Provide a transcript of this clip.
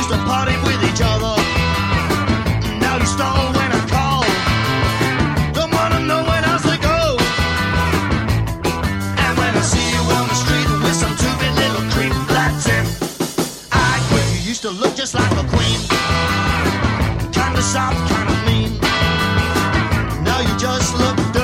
used to party with each other. Now you stall when I call. Don't wanna know where else to go. And when I see you on the street with some two-bit little creep, that's it. I quit. You used to look just like a queen. Kinda soft, kinda mean. Now you just look dirty.